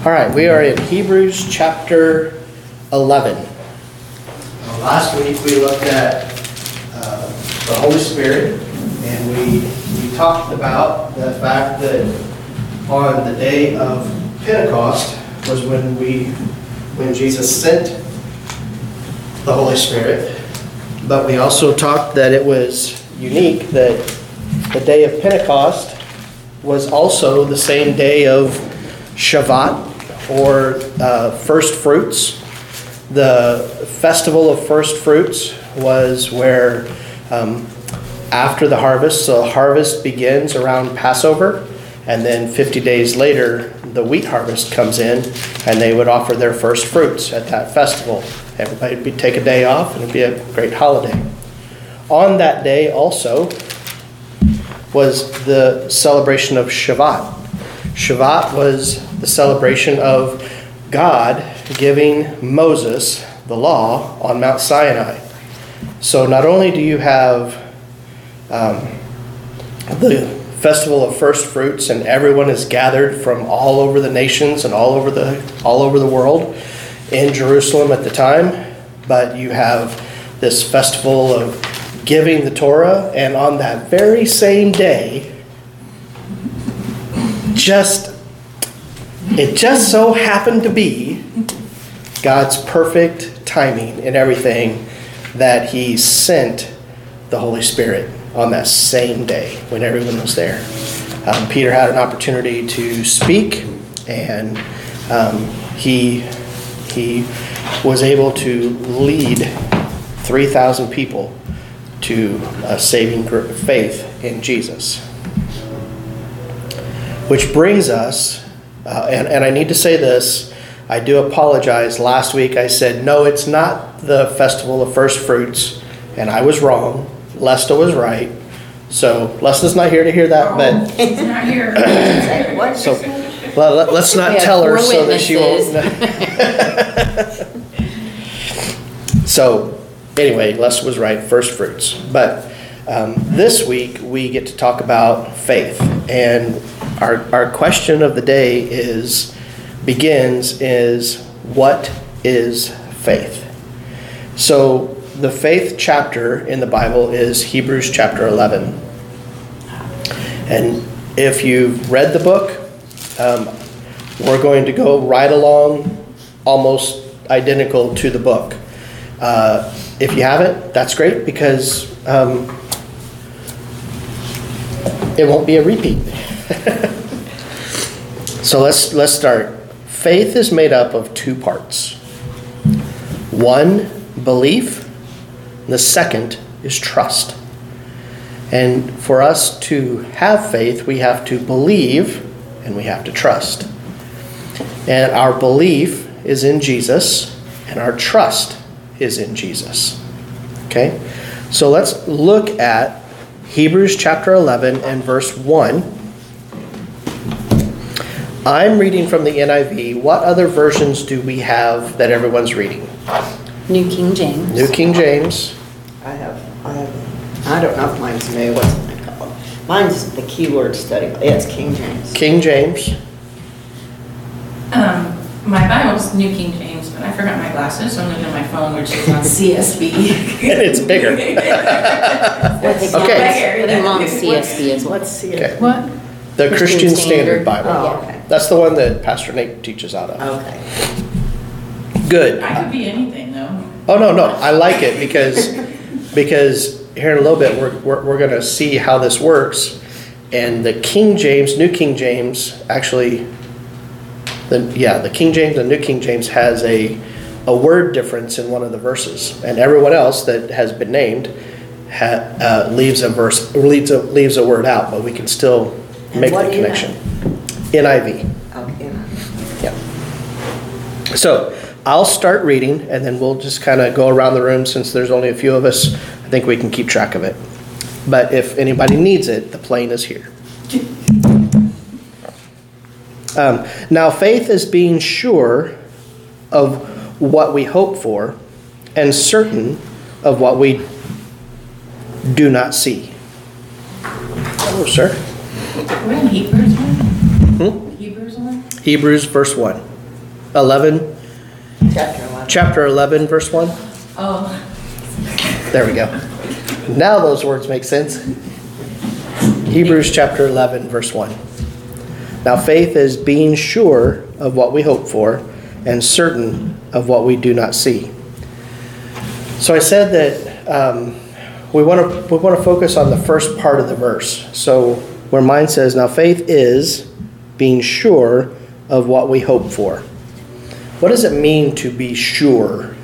All right, we are in Hebrews chapter 11. Last week we looked at the Holy Spirit, and we talked about the fact that on the day of Pentecost was when Jesus sent the Holy Spirit. But we also talked that it was unique that the day of Pentecost was also the same day of Shavuot, or first fruits. The festival of first fruits was where after the harvest, so harvest begins around Passover, and then 50 days later the wheat harvest comes in, and they would offer their first fruits at that festival. Everybody would take a day off, and it'd be a great holiday. On that day also was the celebration of Shavuot. Shavuot was the celebration of God giving Moses the law on Mount Sinai. So not only do you have the festival of first fruits, and everyone is gathered from all over the nations and all over the world in Jerusalem at the time, but you have this festival of giving the Torah, and on that very same day, it just so happened to be God's perfect timing in everything that He sent the Holy Spirit on that same day when everyone was there. Peter had an opportunity to speak, and he was able to lead 3,000 people to a saving faith in Jesus. Which brings us, and I need to say this, I do apologize. Last week I said, no, it's not the festival of first fruits, and I was wrong. Lesta was right. So Lesta's not here to hear that, but She's not here. so let's not tell her so that she won't. So anyway, Lesta was right, first fruits. But this week we get to talk about faith, and our question of the day is what is faith? So the faith chapter in the Bible is Hebrews chapter 11. And if you've read the book, we're going to go right along, almost identical to the book. If you haven't, that's great, because it won't be a repeat. So let's start. Faith is made up of two parts. One, belief. The second is trust. And for us to have faith, we have to believe and we have to trust. And our belief is in Jesus, and our trust is in Jesus. Okay? So let's look at Hebrews chapter 11 and verse 1. I'm reading from the NIV. What other versions do we have that everyone's reading? New King James. New King James. I don't know if mine's new. What's mine called? Mine's the Keyword Study. It's King James. King James. My Bible's New King James, but I forgot my glasses, so I'm looking at my phone, which is on CSB. And it's bigger. Okay. Put him on CSB as well. What's CSB? Okay. What? The Christian Standard Bible. Oh, okay. That's the one that Pastor Nate teaches out of. Okay. Good. I could be anything, though. Oh, no. I like it because here in a little bit we're going to see how this works. And the King James, New King James, actually, the King James and New King James has a word difference in one of the verses, and everyone else that has been named leaves a word out, but we can still make the connection. NIV. Okay. Yeah. So I'll start reading, and then we'll just kind of go around the room. Since there's only a few of us, I think we can keep track of it. But if anybody needs it, the plane is here. Now faith is being sure of what we hope for and certain of what we do not see. Oh, sir. We're in Hebrews 1? Hebrews 1? Hebrews verse 1. 11, Chapter 11. chapter 11, verse 1. Oh, There we go. Now those words make sense. Hebrews chapter 11, verse 1. Now faith is being sure of what we hope for and certain of what we do not see. So I said that we want to focus on the first part of the verse. So where mine says, now faith is being sure of what we hope for. What does it mean to be sure?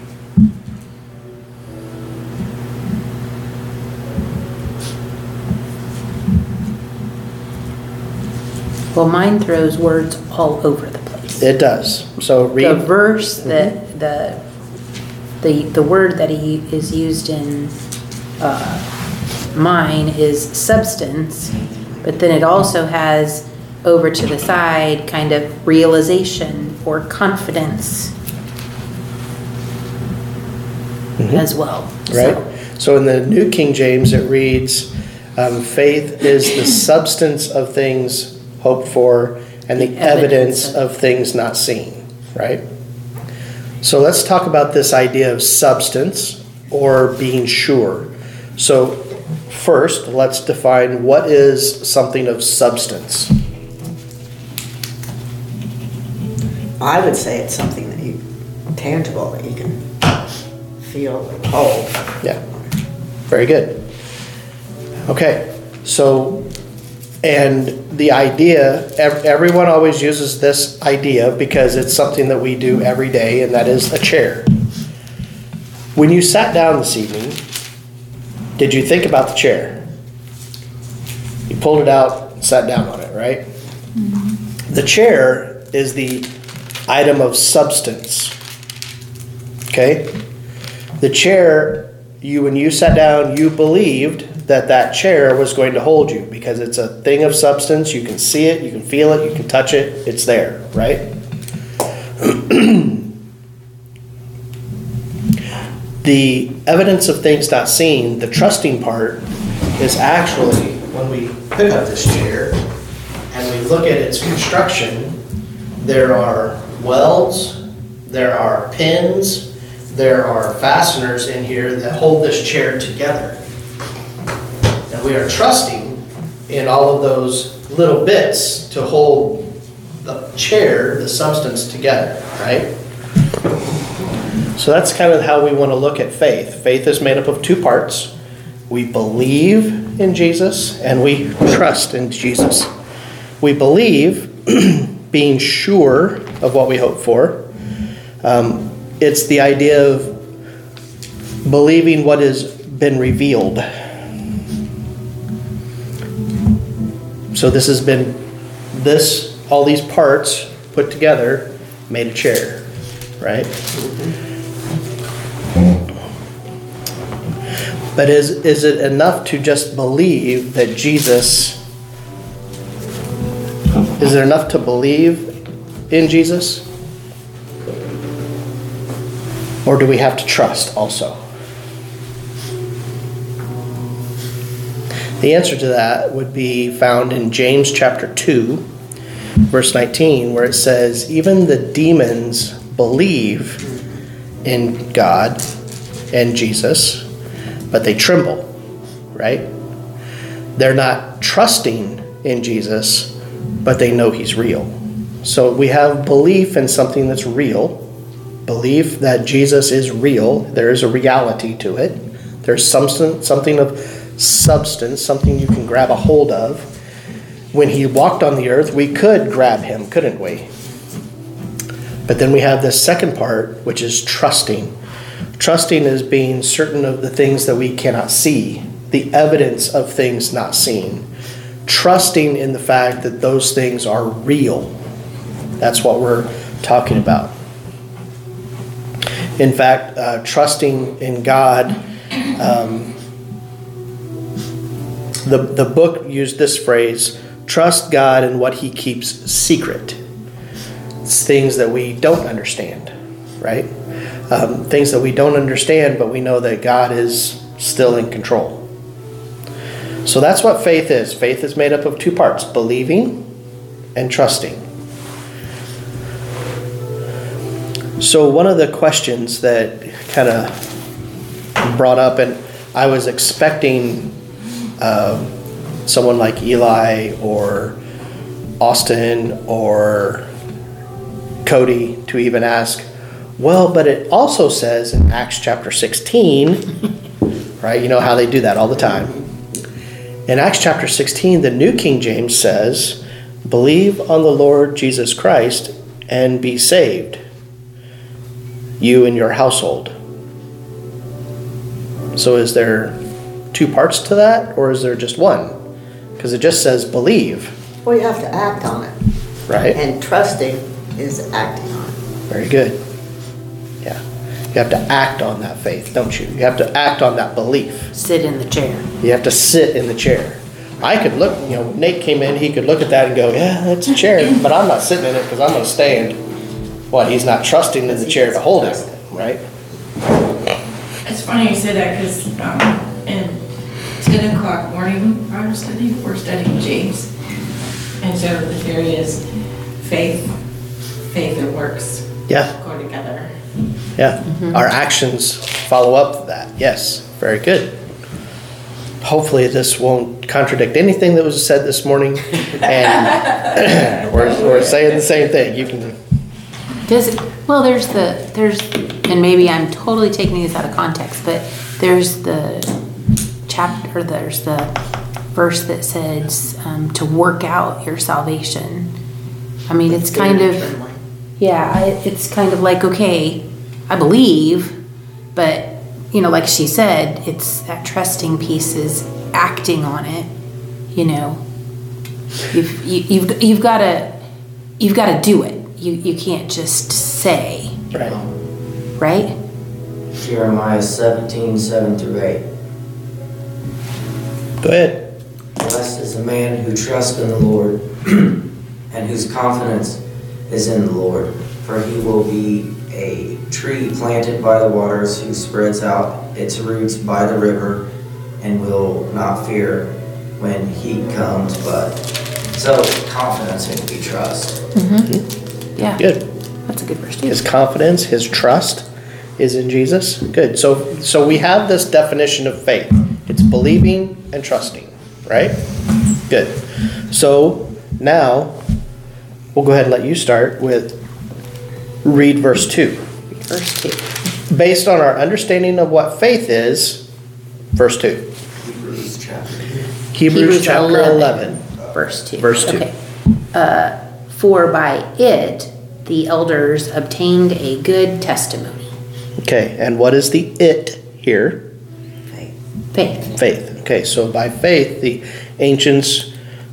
Well, mine throws words all over the place. It does. So read. The verse that the word that he is used in mine is substance, but then it also has over to the side kind of realization or confidence as well. Right? So in the New King James, it reads, faith is the substance of things hoped for and the evidence of things not seen, right? So let's talk about this idea of substance or being sure. So first, let's define what is something of substance. I would say it's something that you, tangible, that you can feel or hold. Yeah, very good. Okay, so, and the idea, everyone always uses this idea because it's something that we do every day, and that is a chair. When you sat down this evening, did you think about the chair? You pulled it out and sat down on it, right? Mm-hmm. The chair is the item of substance. Okay? The chair, when you sat down, you believed that chair was going to hold you because it's a thing of substance. You can see it, you can feel it, you can touch it. It's there, right? The evidence of things not seen, the trusting part, is actually when we pick up this chair and we look at its construction, there are welds, there are pins, there are fasteners in here that hold this chair together. And we are trusting in all of those little bits to hold the chair, the substance together, right? So that's kind of how we want to look at faith. Faith is made up of two parts. We believe in Jesus and we trust in Jesus. We believe, being sure of what we hope for. It's the idea of believing what has been revealed. So this has been, all these parts put together made a chair, right? But is it enough to just believe that Jesus, is it enough to believe in Jesus? Or do we have to trust also? The answer to that would be found in James chapter 2, verse 19, where it says, even the demons believe in God and Jesus, but they tremble, right? They're not trusting in Jesus, but they know he's real. So we have belief in something that's real, belief that Jesus is real. There is a reality to it. There's something of substance, something you can grab a hold of. When he walked on the earth, we could grab him, couldn't we? But then we have this second part, which is trusting. Trusting is being certain of the things that we cannot see, the evidence of things not seen. Trusting in the fact that those things are real. That's what we're talking about. In fact, trusting in God, the book used this phrase, trust God in what he keeps secret. It's things that we don't understand, right? Things that we don't understand, but we know that God is still in control. So that's what faith is. Faith is made up of two parts, believing and trusting. So one of the questions that kind of brought up, and I was expecting someone like Eli or Austin or Cody to even ask, well, but it also says in Acts chapter 16, right? You know how they do that all the time. In Acts chapter 16, the New King James says, believe on the Lord Jesus Christ and be saved, you and your household. So is there two parts to that, or is there just one? Because it just says believe. Well, you have to act on it. Right. And trusting is acting on it. Very good. Yeah. You have to act on that faith, don't you? You have to act on that belief. Sit in the chair. You have to sit in the chair. I could look, Nate came in, he could look at that and go, yeah, that's a chair, but I'm not sitting in it because I'm going to stand. What, he's not trusting in the chair to hold it, right? It's funny you say that because in 10 o'clock morning Bible study, we're studying James. And so the theory is faith and works Yeah. go together. Yeah. Our actions follow up to that. Yes. Very good. Hopefully this won't contradict anything that was said this morning. And we're saying the same thing. You can. And maybe I'm totally taking this out of context, but there's the chapter, there's the verse that says to work out your salvation. I mean, it's kind of, it's kind of like, okay, I believe, but like she said, it's that trusting piece is acting on it. You've got to do it. You can't just say. Right? Jeremiah 17:7-8. Go ahead. Blessed is the man who trusts in the Lord and whose confidence is in the Lord, for he will be a tree planted by the waters who spreads out its roots by the river and will not fear when heat comes, but so confidence and we trust. Mm-hmm. Yeah. Good. That's a good verse too. His confidence, his trust is in Jesus. Good. So we have this definition of faith. It's believing and trusting, right? Good. So now we'll go ahead and let you start with read verse 2. Verse 2. Based on our understanding of what faith is, verse 2. Hebrews chapter 11. Verse 2. Verse 2. Okay. For by it the elders obtained a good testimony. Okay, and what is the it here? Faith. Faith. Okay, so by faith the ancients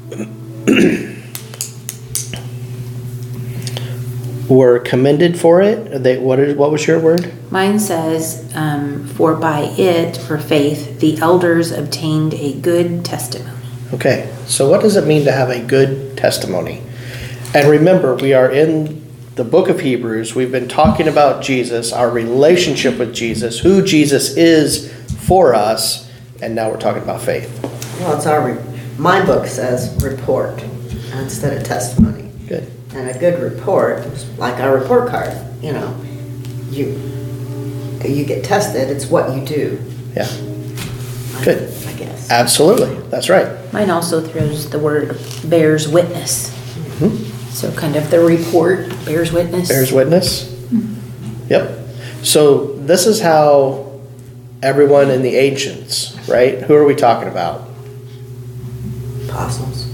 were commended for it. What was your word? Mine says, for by it, for faith, the elders obtained a good testimony. Okay, so what does it mean to have a good testimony? And remember, we are in the book of Hebrews. We've been talking about Jesus, our relationship with Jesus, who Jesus is for us, and now we're talking about faith. Well, it's my book says report instead of testimony. Good. And a good report, like our report card, you get tested, it's what you do. Yeah. Good. I guess. Absolutely. That's right. Mine also throws the word bears witness. Mm-hmm. So kind of the report bears witness. Bears witness. Yep. So this is how everyone in the ancients, right? Who are we talking about? Apostles.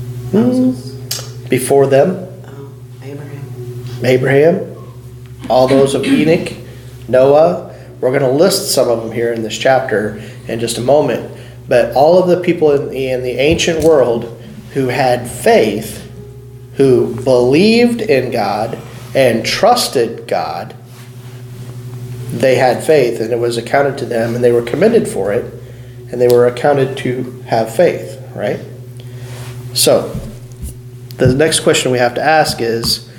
Before them? Oh, Abraham. Abraham, all those of Enoch, Noah. We're going to list some of them here in this chapter in just a moment. But all of the people in the ancient world who had faith, who believed in God and trusted God, they had faith and it was accounted to them and they were commended for it and they were accounted to have faith, right? So, the next question we have to ask is,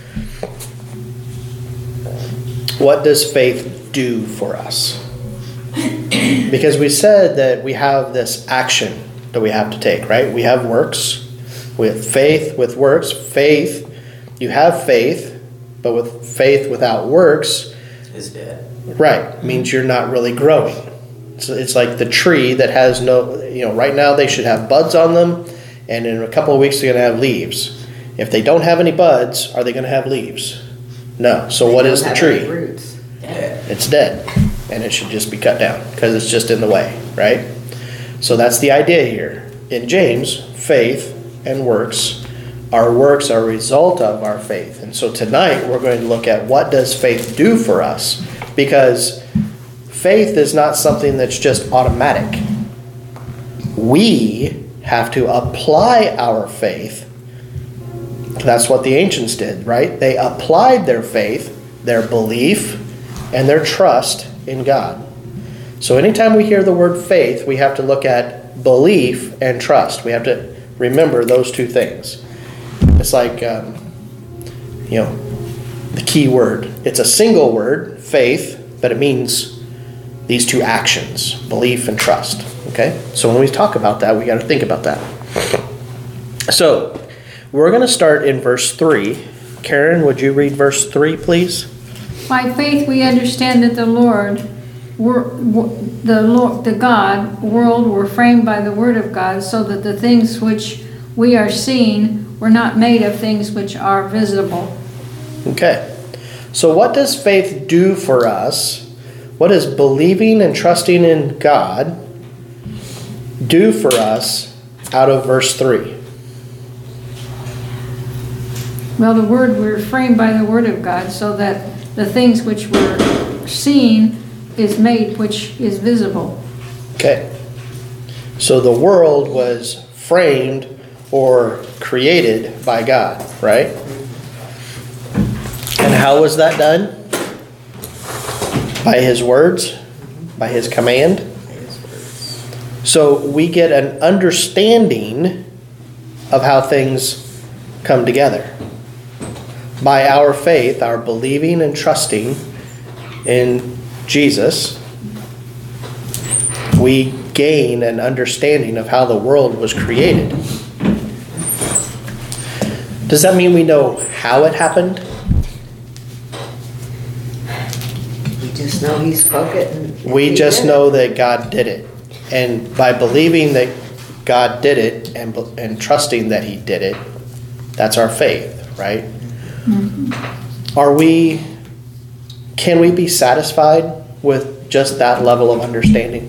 what does faith do for us? Because we said that we have this action that we have to take, right? We have works. We have faith with works. Faith, you have faith, But with faith without works, Is dead. right, means you're not really growing. So it's like the tree that has no, right now they should have buds on them, and in a couple of weeks they're going to have leaves. If they don't have any buds, are they going to have leaves? No. So what is the tree? Roots. Dead. It's dead, and it should just be cut down because it's just in the way, right? So that's the idea here. In James, faith and works are a result of our faith. And so tonight we're going to look at what does faith do for us, because faith is not something that's just automatic. We have to apply our faith. That's what the ancients did, right? They applied their faith, their belief, and their trust in God. So anytime we hear the word faith, we have to look at belief and trust. We have to remember those two things. It's like, the key word. It's a single word, faith, but it means these two actions, belief and trust. Okay? So when we talk about that, we got to think about that. So we're going to start in verse 3. Karen, would you read verse 3, please? By faith we understand that the God, world were framed by the word of God, so that the things which we are seeing were not made of things which are visible. Okay. So what does faith do for us? What does believing and trusting in God do for us out of verse 3? Well, the word, we're framed by the word of God, so that the things which we're seeing is made which is visible. Okay. So the world was framed or created by God, right? And how was that done? By His words? By His command? So we get an understanding of how things come together. By our faith, our believing and trusting in Jesus, we gain an understanding of how the world was created. Does that mean we know how it happened? We just know He spoke it. And We He just did know that God did it. And by believing that God did it and trusting that He did it, that's our faith, right? Mm-hmm. Can we be satisfied with just that level of understanding?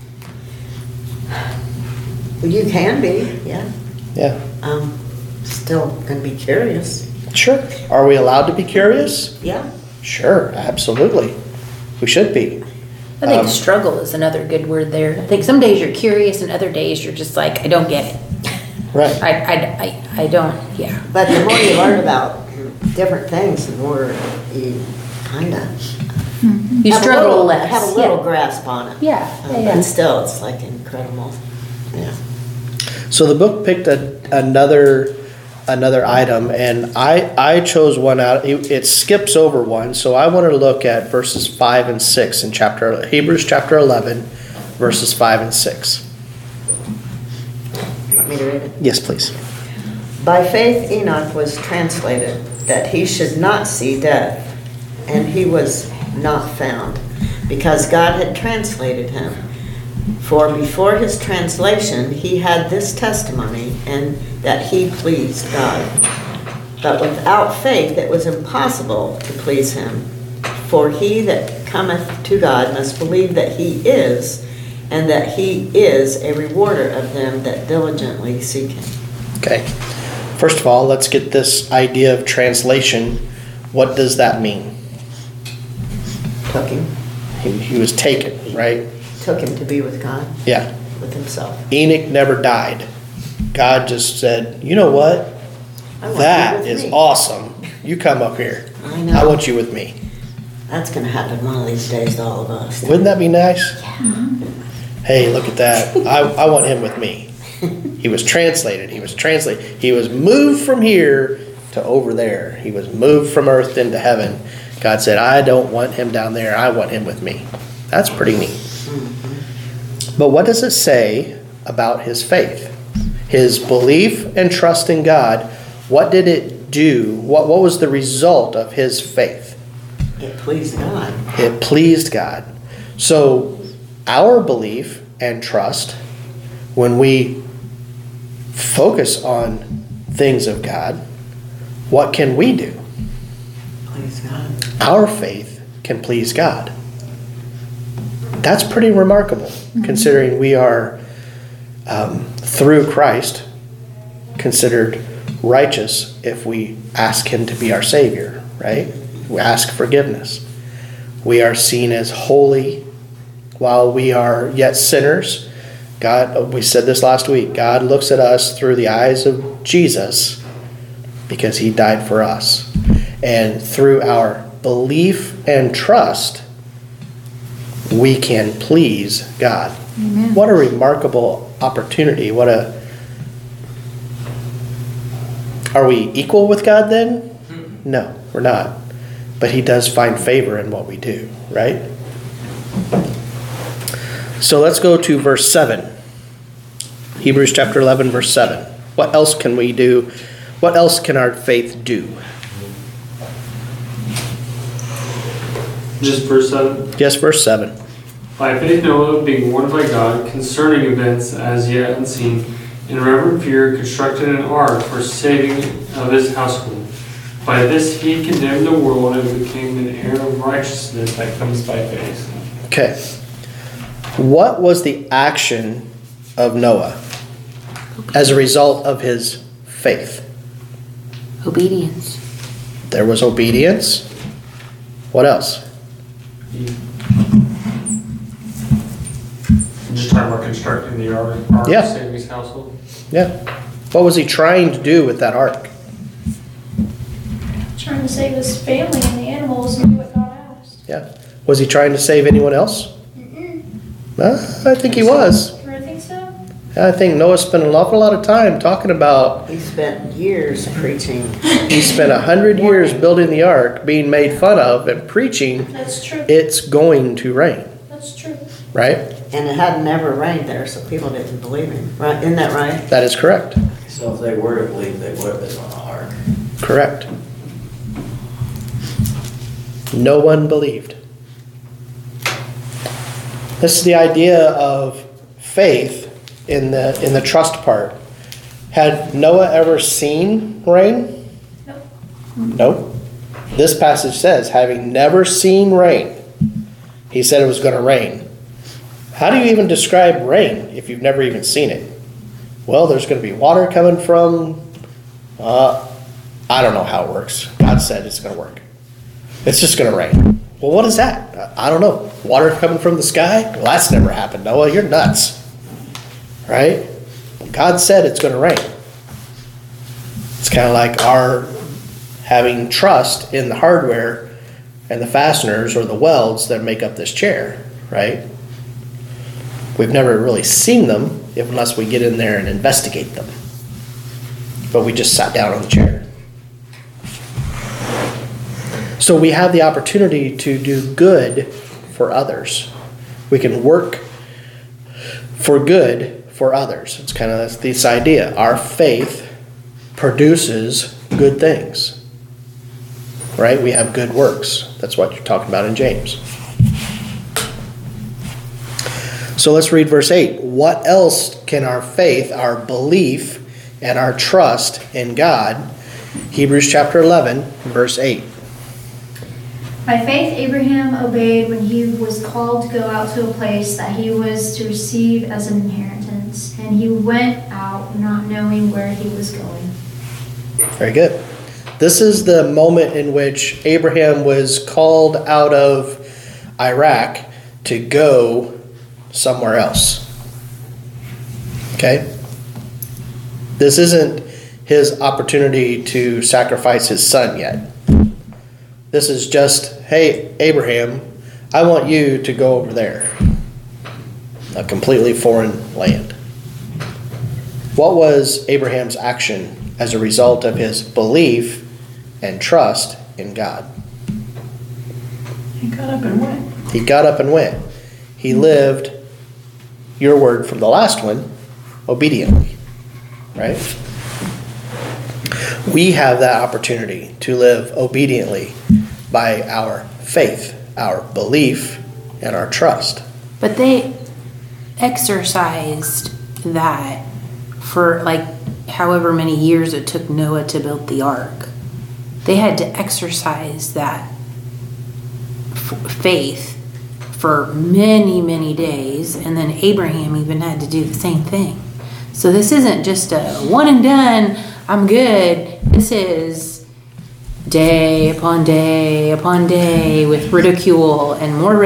Well, you can be, yeah. Yeah. Still gonna be curious. Sure. Are we allowed to be curious? Yeah. Sure, absolutely. We should be. I think struggle is another good word there. I think some days you're curious and other days you're just like, I don't get it. Right. I don't, yeah. But the more you learn about different things, the more you kinda You struggle less. have a little grasp on it. Yeah, But still, it's like incredible. Yeah. So the book picked another item, and I chose one out. It skips over one, so I wanted to look at verses 5 and 6 in Hebrews chapter 11, verses 5 and 6. You want me to read it? Yes, please. By faith Enoch was translated, that he should not see death, and he was not found, because God had translated him. For before his translation he had this testimony, and that he pleased God. But without faith it was impossible to please him. For he that cometh to God must believe that he is, and that he is a rewarder of them that diligently seek him. Okay. First of all, let's get this idea of translation. What does that mean? Took him. He was taken, right? Took him to be with God, Yeah. with himself. Enoch never died. God just said, you know what? I want That you with is me. awesome. You come up here. I know. I want you with me. That's gonna happen one of these days to all of us. Wouldn't that be nice? Hey, look at that. I want him with me. He was translated. He was moved from here to over there. He was moved from earth into heaven. God said, I don't want him down there. I want him with me. That's pretty neat. But what does it say about his faith? His belief and trust in God, what did it do? What was the result of his faith? It pleased God. It pleased God. So our belief and trust, when we focus on things of God, what can we do? Please God. Our faith can please God. That's pretty remarkable, considering we are, through Christ, considered righteous if we ask him to be our Savior, right? We ask forgiveness. We are seen as holy while we are yet sinners. God, we said this last week, God looks at us through the eyes of Jesus because he died for us. And through our belief and trust, we can please God. Amen. What a remarkable opportunity. Are we equal with God then? No, we're not. But he does find favor in what we do, right? So let's go to verse 7. Hebrews chapter 11, verse 7. What else can we do? What else can our faith do? Just verse 7. Yes, verse 7. By faith Noah, being warned by God concerning events as yet unseen, in reverent fear constructed an ark for saving of his household. By this he condemned the world and became an heir of righteousness that comes by faith. Okay. What was the action of Noah as a result of his faith? Obedience. There was obedience. What else? Just talking about constructing the ark Yeah. to save his household. Yeah. What was he trying to do with that ark? Trying to save his family and the animals and do what God asked. Yeah. Was he trying to save anyone else? Mm-mm. I think he was. You really think so? I think Noah spent an awful lot of time talking about, He spent years preaching. he spent 100 years building the ark, being made fun of, and preaching That's true. it's going to rain, That's true. right? And it had never rained there, so people didn't believe him. Right? Isn't that right? That is correct. So if they were to believe, they would have been on the ark. Correct. No one believed. This is the idea of faith in the trust part. Had Noah ever seen rain? Nope. Nope. This passage says, having never seen rain, he said it was going to rain. How do you even describe rain if you've never even seen it? Well, there's going to be water coming from, I don't know how it works. God said it's going to work. It's just going to rain. Well, what is that? I don't know. Water coming from the sky? Well, that's never happened, Noah. You're nuts. Right? God said it's going to rain. It's kind of like our having trust in the hardware and the fasteners or the welds that make up this chair, right? We've never really seen them unless we get in there and investigate them. But we just sat down on the chair. So we have the opportunity to do good for others. We can work for good for others. It's kind of this idea. Our faith produces good things. Right? We have good works. That's what you're talking about in James. So let's read verse 8. What else can our faith, our belief, and our trust in God? Hebrews chapter 11, verse 8. By faith, Abraham obeyed when he was called to go out to a place that he was to receive as an inheritance, and he went out not knowing where he was going. Very good. This is the moment in which Abraham was called out of Iraq to go somewhere else. Okay? This isn't his opportunity to sacrifice his son yet. This is just, hey, Abraham, I want you to go over there. A completely foreign land. What was Abraham's action as a result of his belief and trust in God? He got up and went. He got up and went. He lived, your word from the last one, obediently. Right? We have that opportunity to live obediently by our faith, our belief, and our trust. But they exercised that for like however many years it took Noah to build the ark. They had to exercise that faith for many, many days, and then Abraham even had to do the same thing. So this isn't just a one and done, I'm good. This is day upon day upon day with ridicule and more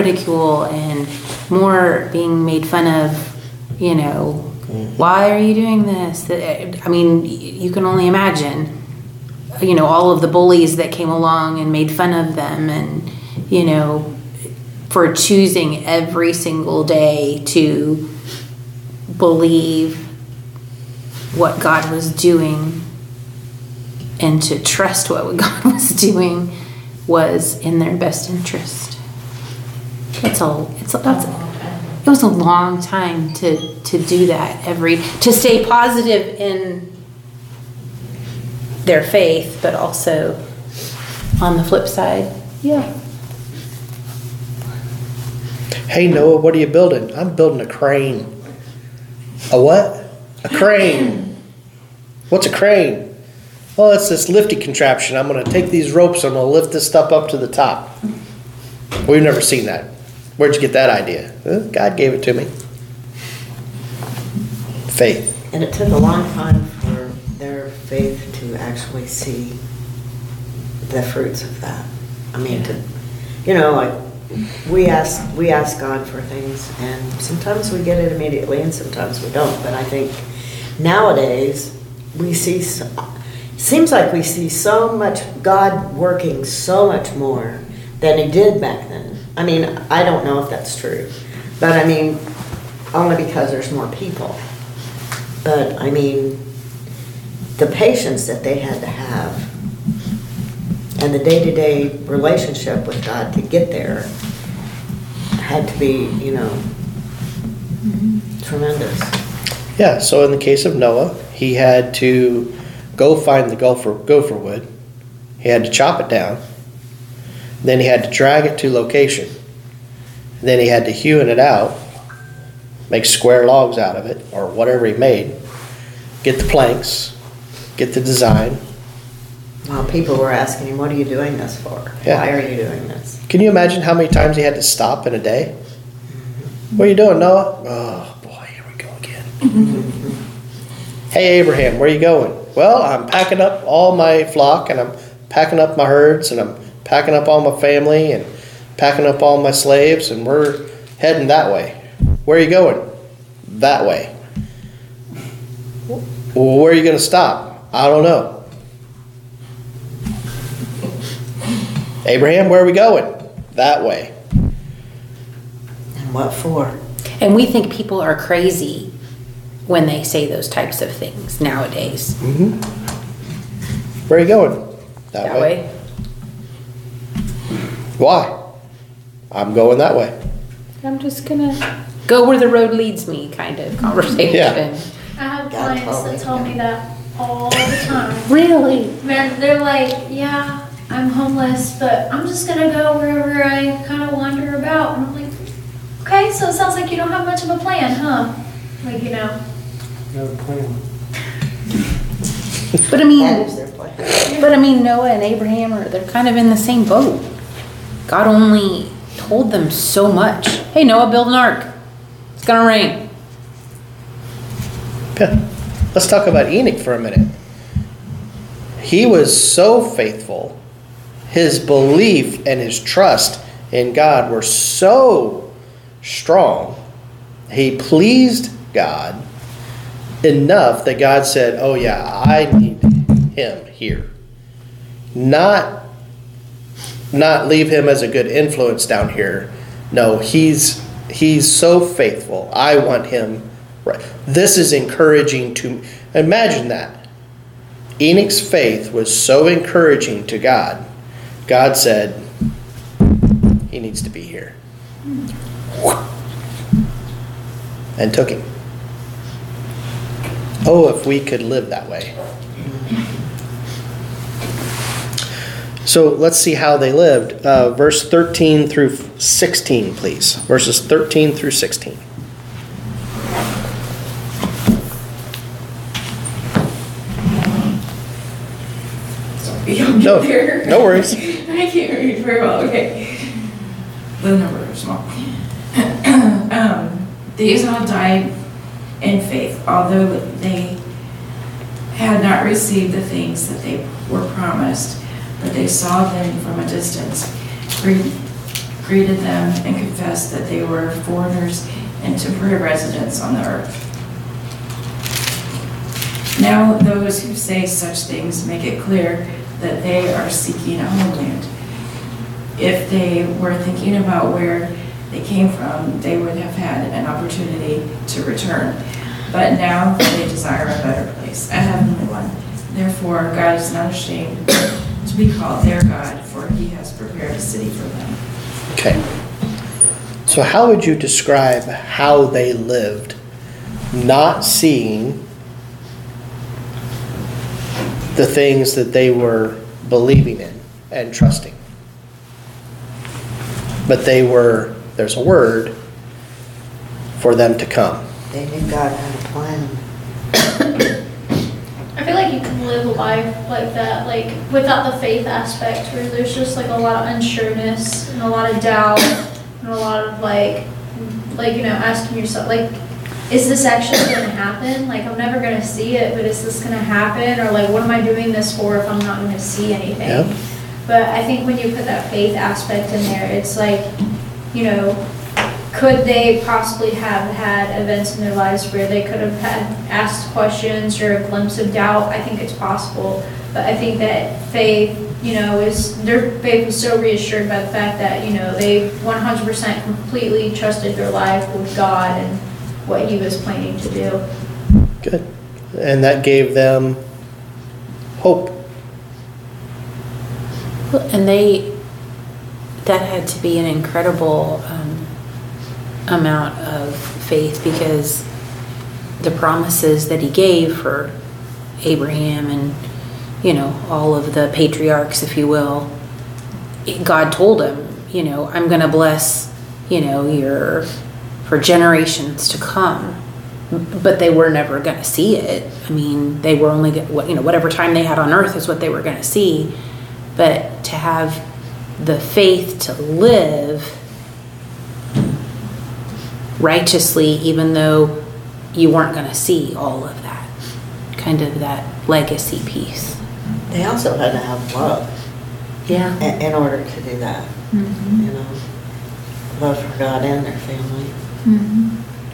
being made fun of, you know, why are you doing this? I mean, you can only imagine, you know, all of the bullies that came along and made fun of them, and, you know, for choosing every single day to believe what God was doing and to trust what God was doing was in their best interest. It was a long time to do that to stay positive in their faith, but also on the flip side, yeah. Hey Noah, what are you building? I'm building a crane. A what? A crane. What's a crane? Well, it's this lifty contraption. I'm going to take these ropes and I'm going to lift this stuff up to the top. We've never seen that. Where'd you get that idea? God gave it to me. Faith. And it took a long time for their faith to actually see the fruits of that. I mean, like we ask God for things, and sometimes we get it immediately, and sometimes we don't. But I think nowadays we see, seems like we see so much God working so much more than He did back then. I mean, I don't know if that's true, but I mean, only because there's more people. But I mean, the patience that they had to have and the day-to-day relationship with God to get there had to be, tremendous. Yeah, so in the case of Noah, he had to go find the gopher wood. He had to chop it down. Then he had to drag it to location. Then he had to hew it out, make square logs out of it, or whatever he made. Get the planks, get the design. Well, people were asking him, what are you doing this for? Yeah. Why are you doing this? Can you imagine how many times he had to stop in a day? What are you doing, Noah? Oh, boy, here we go again. Hey, Abraham, where are you going? Well, I'm packing up all my flock, and I'm packing up my herds, and I'm packing up all my family, and packing up all my slaves, and we're heading that way. Where are you going? That way. Well, where are you going to stop? I don't know. Abraham, where are we going? That way. And what for? And we think people are crazy when they say those types of things nowadays. Mm-hmm. Where are you going? That way. Why? I'm going that way. I'm just gonna go where the road leads me kind of conversation. Yeah. I have God clients told me that tell me that all the time. Really? They're like, yeah, I'm homeless, but I'm just gonna go wherever I kind of wander about. And I'm like, okay, so it sounds like you don't have much of a plan, huh? Like, No plan. But I That mean, is their plan. Noah and Abraham they're kind of in the same boat. God only told them so much. Hey, Noah, build an ark. It's gonna rain. Yeah. Let's talk about Enoch for a minute. He was so faithful. His belief and his trust in God were so strong. He pleased God enough that God said, oh yeah, I need him here. Not leave him as a good influence down here. No, he's so faithful. I want him right. This is encouraging to imagine that. Enoch's faith was so encouraging to God. God said, he needs to be here. And took him. Oh, if we could live that way. So let's see how they lived. Verse 13 through 16, please. Verses 13 through 16. No, no worries. I can't read very well, okay. The numbers are small. These all died in faith, although they had not received the things that they were promised, but they saw them from a distance, greeted them, and confessed that they were foreigners and temporary residents on the earth. Now those who say such things make it clear that they are seeking a homeland. If they were thinking about where they came from, they would have had an opportunity to return. But now they desire a better place, a heavenly one. Therefore, God is not ashamed to be called their God, for he has prepared a city for them. Okay. So how would you describe how they lived, not seeing the things that they were believing in and trusting? But there's a word for them to come. They knew God had a plan. I feel like you can live a life like that, like without the faith aspect, where there's just like a lot of unsureness and a lot of doubt and a lot of like asking yourself, like, is this actually going to happen? Like, I'm never going to see it, but is this going to happen? Or like, what am I doing this for if I'm not going to see anything? Yep. But I think when you put that faith aspect in there, it's like, could they possibly have had events in their lives where they could have had asked questions or a glimpse of doubt? I think it's possible. But I think that faith, their faith was so reassured by the fact that, they 100% completely trusted their life with God and what he was planning to do. Good. And that gave them hope. And that had to be an incredible amount of faith, because the promises that he gave for Abraham and, all of the patriarchs, if you will, God told him, I'm going to bless, for generations to come. But they were never going to see it. I mean, they were only, whatever time they had on earth is what they were going to see. But to have the faith to live righteously, even though you weren't going to see all of that, kind of that legacy piece. They also had to have love. Yeah. In order to do that. Mm-hmm. Love for God and their family. Mm-hmm.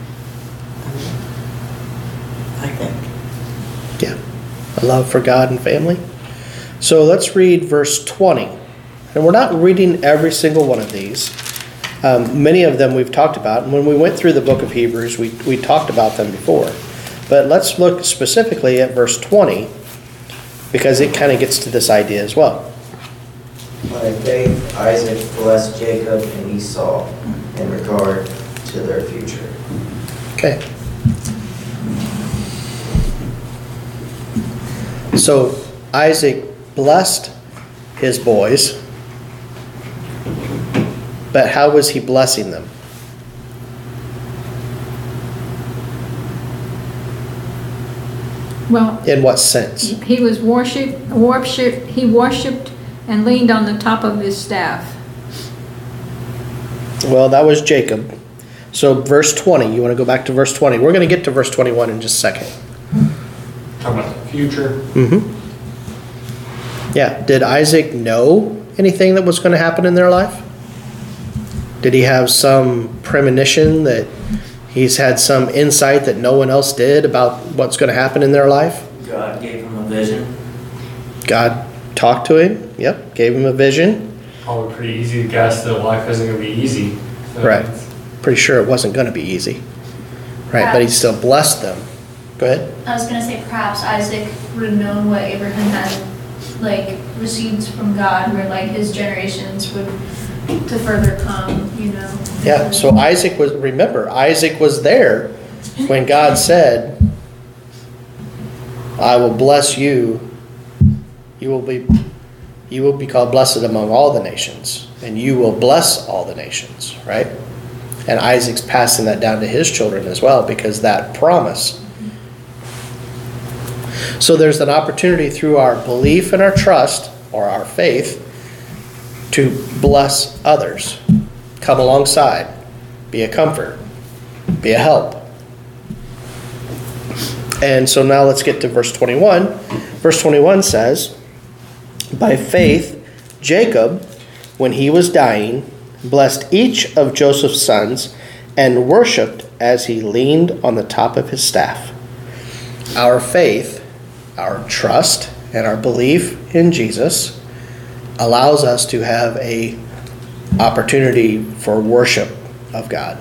I think. Yeah. A love for God and family. So let's read verse 20. And we're not reading every single one of these. Many of them we've talked about. And when we went through the book of Hebrews, we talked about them before. But let's look specifically at verse 20, because it kind of gets to this idea as well. By faith, Isaac blessed Jacob and Esau in regard to their future. Okay. So Isaac blessed his boys, but how was he blessing them? Well, In what sense? he was he worshipped and leaned on the top of his staff. Well, that was Jacob. So verse 20, you want to go back to verse 20? We're going to get to verse 21 in just a second. Talking about the future. Mm-hmm. Yeah. Did Isaac know anything that was going to happen in their life? Did he have some premonition that he's had some insight that no one else did about what's going to happen in their life? God gave him a vision. God talked to him. Yep. Gave him a vision. Probably pretty easy to guess that life isn't going to be easy. Right. Pretty sure it wasn't going to be easy. Right. But he still blessed them. Go ahead. I was going to say perhaps Isaac would have known what Abraham had received from God, where his generations would to further come, Yeah. So Isaac was there when God said, I will bless you. You will be You will be called blessed among all the nations, and you will bless all the nations, right? And Isaac's passing that down to his children as well, because that promise. So there's an opportunity through our belief and our trust, or our faith, to bless others. Come alongside. Be a comfort. Be a help. And so now let's get to verse 21. Verse 21 says, by faith, Jacob, when he was dying, blessed each of Joseph's sons and worshipped as he leaned on the top of his staff. Our faith, our trust, and our belief in Jesus allows us to have a opportunity for worship of God.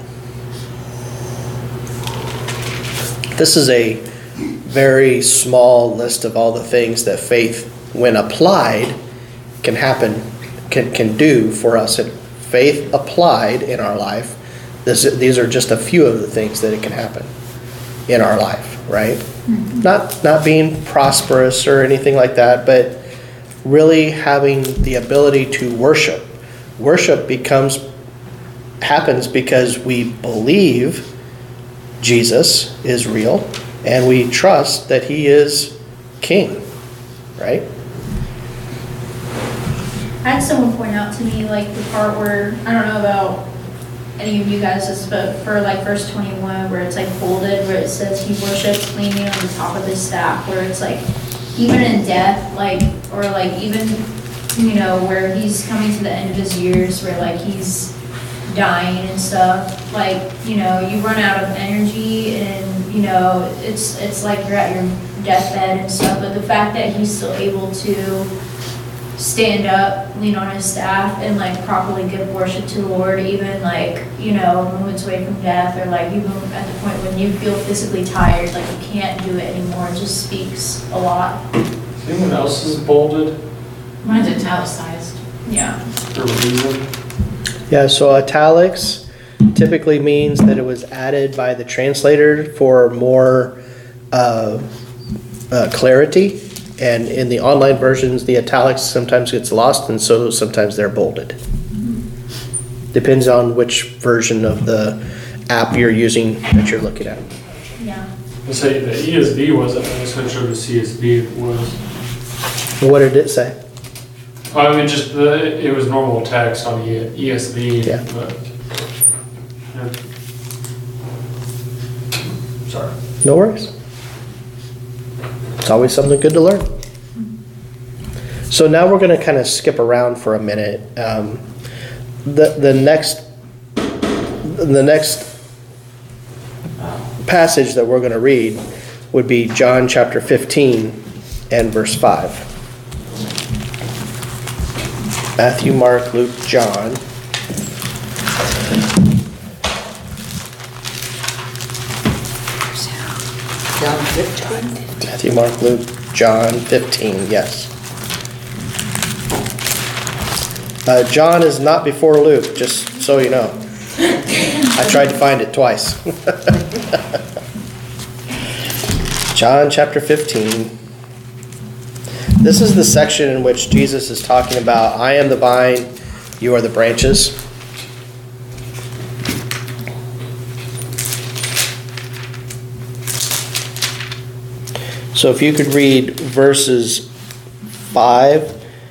This is a very small list of all the things that faith, when applied, can happen, can do for us. And faith applied in our life, these are just a few of the things that it can happen in our life, right? Mm-hmm. Not being prosperous or anything like that, but really having the ability to worship. Worship happens because we believe Jesus is real and we trust that he is king, right? I had someone point out to me, like, the part where, I don't know about any of you guys, but for, like, verse 21, where it's, like, bolded, where it says he worships leaning on the top of his staff, where it's, like, even in death, like, or, like, even, you know, where he's coming to the end of his years, where, like, he's dying and stuff, like, you know, you run out of energy, and, you know, it's like you're at your deathbed and stuff, but the fact that he's still able to stand up, lean on his staff, and like properly give worship to the Lord, even like, you know, moments away from death, or like even at the point when you feel physically tired, like you can't do it anymore, it just speaks a lot. Anyone else is bolded? Mine's italicized. Yeah. For a reason? Yeah, so italics typically means that it was added by the translator for more clarity. And in the online versions, the italics sometimes gets lost, and so sometimes they're bolded. Depends on which version of the app you're using that you're looking at. Yeah. Let's say the ESV wasn't, I was not sure the CSB was. What did it say? I mean, just it was normal text on the ESV, Yeah. but yeah. Sorry. No worries. It's always something good to learn. So now we're going to kind of skip around for a minute. The next passage that we're going to read would be John chapter 15 and verse 5. Matthew, Mark, Luke, John. John 15. Matthew, Mark, Luke, John 15, yes. John is not before Luke, just so you know. I tried to find it twice. John chapter 15. This is the section in which Jesus is talking about, I am the vine, you are the branches. So if you could read verses 5,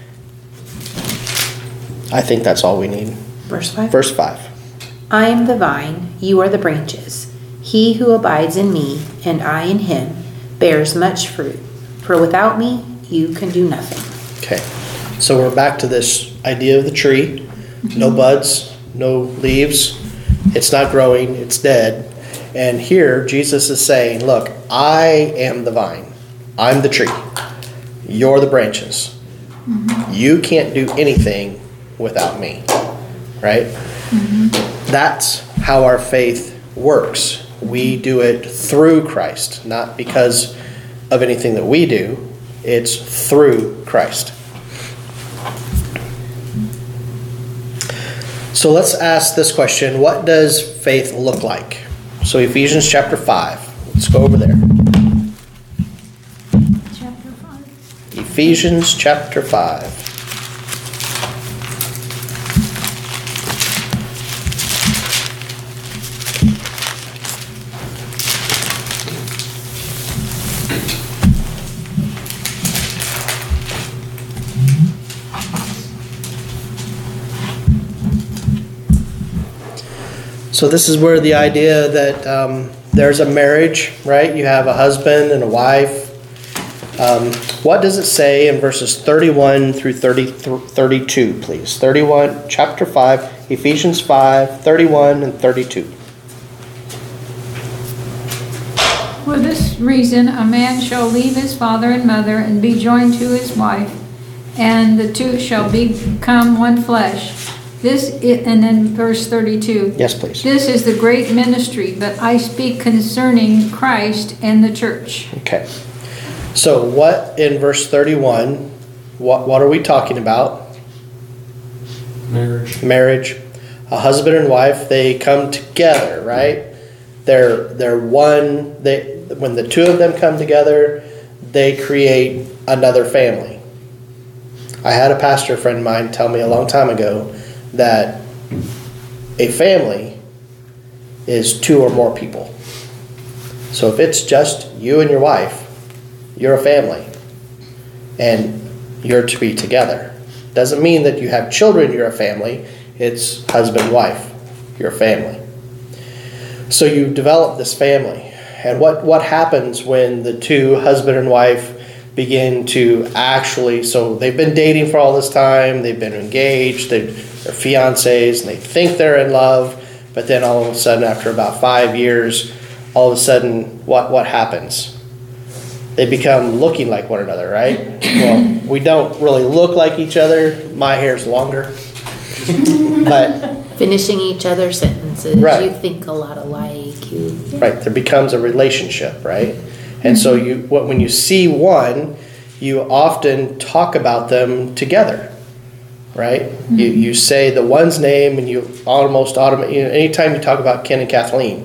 I think that's all we need. Verse 5. Verse 5. I am the vine, you are the branches. He who abides in me, and I in him, bears much fruit. For without me, you can do nothing. Okay, so we're back to this idea of the tree. No buds, no leaves. It's not growing, it's dead. And here, Jesus is saying, look, I am the vine. I'm the tree. You're the branches. Mm-hmm. You can't do anything without me, right? Mm-hmm. That's how our faith works. We do it through Christ, not because of anything that we do. It's through Christ. So let's ask this question. What does faith look like? So Ephesians chapter 5. Let's go over there. Chapter 5. Ephesians chapter 5. So this is where the idea that there's a marriage, right? You have a husband and a wife. What does it say in verses 31 through 32, please? 31, chapter 5, Ephesians 5, 31 and 32. For this reason, a man shall leave his father and mother and be joined to his wife, and the two shall become one flesh. And then verse 32. Yes, please. This is the great ministry, but I speak concerning Christ and the church. Okay. So what in verse 31, what are we talking about? Marriage. A husband and wife, they come together, right? They're one. When the two of them come together, they create another family. I had a pastor friend of mine tell me a long time ago that a family is two or more people. So if it's just you and your wife, you're a family, and you're to be together. Doesn't mean that you have children, you're a family. It's husband, wife, you're a family. So you develop this family. And what happens when the two, husband and wife, begin to actually, so they've been dating for all this time, they've been engaged, they're fiancés, and they think they're in love, but then all of a sudden, after about 5 years, all of a sudden, what happens? They become looking like one another, right? Well, we don't really look like each other. My hair's longer. But Finishing each other's sentences. Right. You think a lot alike. right, there becomes a relationship, right? And so when you see one, you often talk about them together, right? You say the one's name, and you almost automatically, anytime you talk about Ken and Kathleen,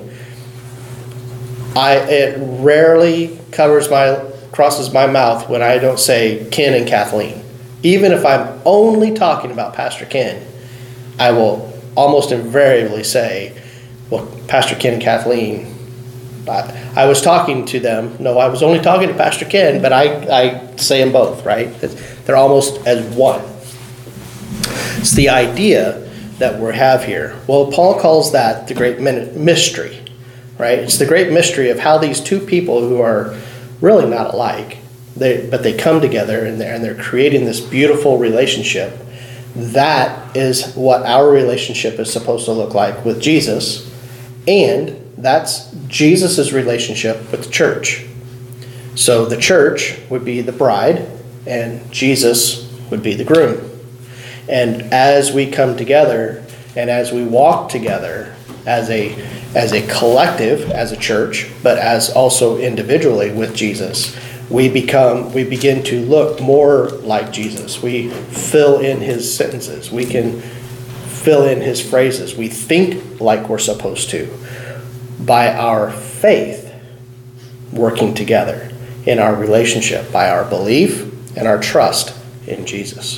it rarely crosses my mouth when I don't say Ken and Kathleen. Even if I'm only talking about Pastor Ken, I will almost invariably say, well, Pastor Ken and Kathleen, I was talking to them. No, I was only talking to Pastor Ken, but I say them both, right? They're almost as one. It's the idea that we have here. Well, Paul calls that the great mystery, right? It's the great mystery of how these two people who are really not alike, but they come together and they're creating this beautiful relationship. That is what our relationship is supposed to look like with Jesus, and that's Jesus' relationship with the church. So the church would be the bride, and Jesus would be the groom. And as we come together, and as we walk together as a collective, as a church, but as also individually with Jesus, we begin to look more like Jesus. We fill in his sentences. We can fill in his phrases. We think like we're supposed to by our faith working together in our relationship, by our belief and our trust in Jesus.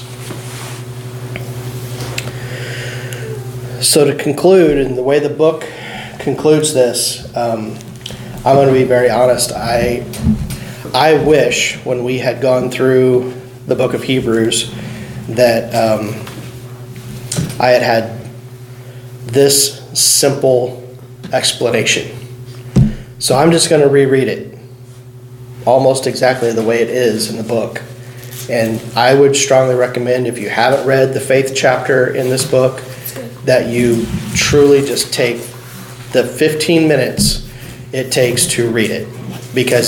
So to conclude, and the way the book concludes this, I'm going to be very honest. I wish when we had gone through the book of Hebrews that I had this simple explanation. So I'm just going to reread it almost exactly the way it is in the book. And I would strongly recommend, if you haven't read the faith chapter in this book, that you truly just take the 15 minutes it takes to read it, because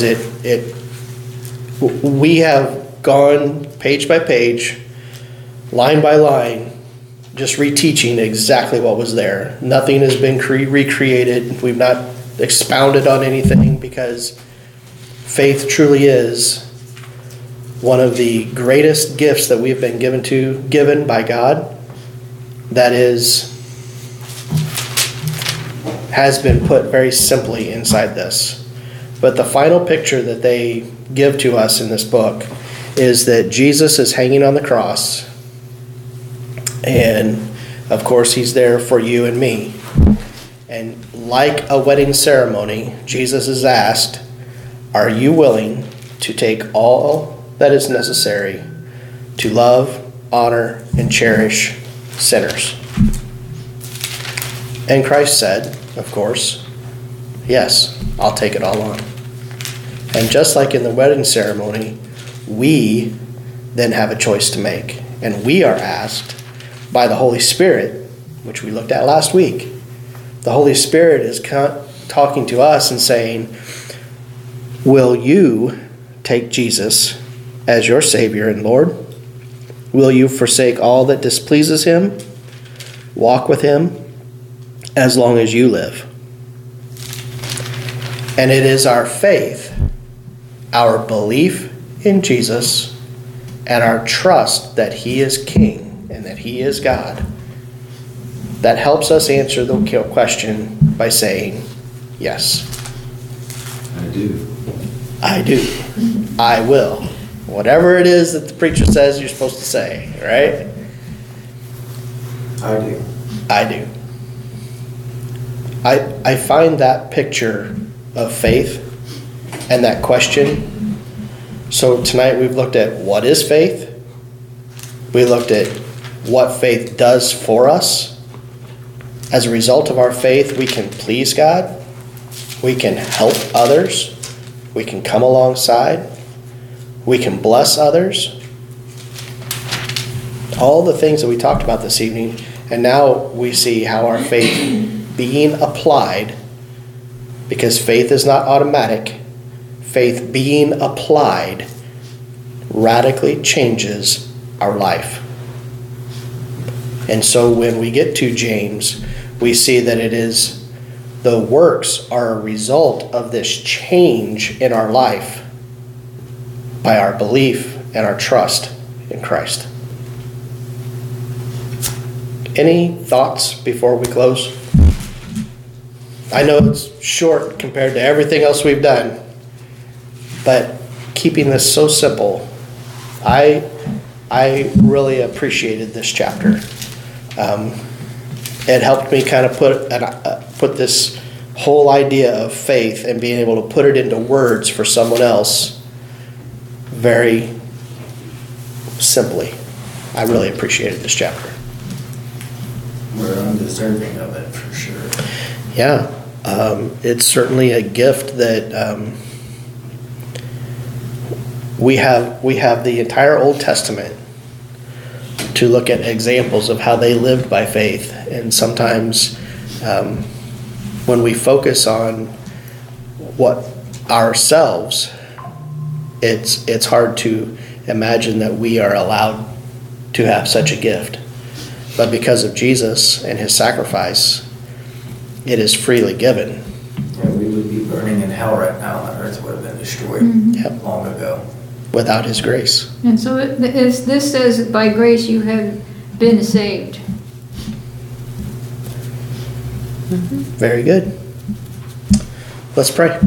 we have gone page by page, line by line, just reteaching exactly what was there. Nothing has been recreated. We've not expounded on anything, because faith truly is one of the greatest gifts that we've been given by God, that has been put very simply inside this. But the final picture that they give to us in this book is that Jesus is hanging on the cross, and of course he's there for you and me. And like a wedding ceremony, Jesus is asked, are you willing to take all that is necessary to love, honor, and cherish sinners? And Christ said, of course, yes, I'll take it all on. And just like in the wedding ceremony, we then have a choice to make. And we are asked by the Holy Spirit, which we looked at last week. The Holy Spirit is talking to us and saying, will you take Jesus as your Savior and Lord? Will you forsake all that displeases him? Walk with him as long as you live. And it is our faith, our belief in Jesus, and our trust that he is King and that he is God that helps us answer the question by saying, yes. I do. I do. I will. Whatever it is that the preacher says you're supposed to say, right? I do. I do. I find that picture of faith and that question. So tonight we've looked at what is faith. We looked at what faith does for us. As a result of our faith, we can please God. We can help others. We can come alongside. We can bless others. All the things that we talked about this evening. And now we see how our faith being applied, because faith is not automatic, faith being applied radically changes our life. And so when we get to James, we see that it is the works are a result of this change in our life by our belief and our trust in Christ. Any thoughts before we close? I know it's short compared to everything else we've done, but keeping this so simple, I really appreciated this chapter. It helped me kind of put this whole idea of faith and being able to put it into words for someone else very simply. I really appreciated this chapter. We're undeserving of it for sure. Yeah, it's certainly a gift that we have the entire Old Testament to look at examples of how they lived by faith. And sometimes when we focus on what ourselves, it's hard to imagine that we are allowed to have such a gift. But because of Jesus and his sacrifice, it is freely given. Yeah, we would be burning in hell right now, and the earth would have been destroyed Yep. long ago. Without his grace. And so this says, by grace you have been saved. Very good. Let's pray.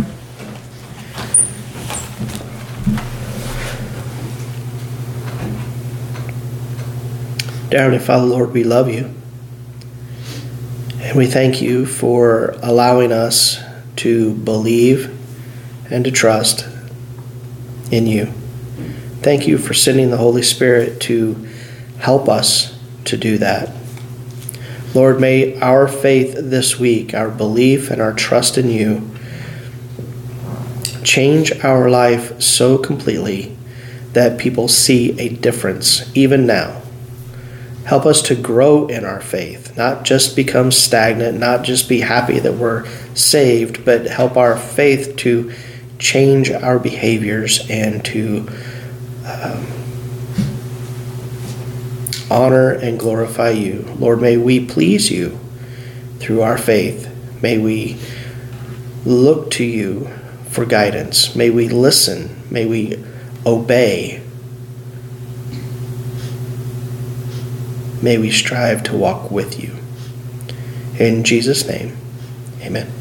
Dear Heavenly Father, Lord, we love you. And we thank you for allowing us to believe and to trust in you. Thank you for sending the Holy Spirit to help us to do that. Lord, may our faith this week, our belief and our trust in you, change our life so completely that people see a difference even now. Help us to grow in our faith, not just become stagnant, not just be happy that we're saved, but help our faith to change our behaviors and to honor and glorify you. Lord, may we please you through our faith. May we look to you for guidance. May we listen. May we obey. May we strive to walk with you. In Jesus' name, amen.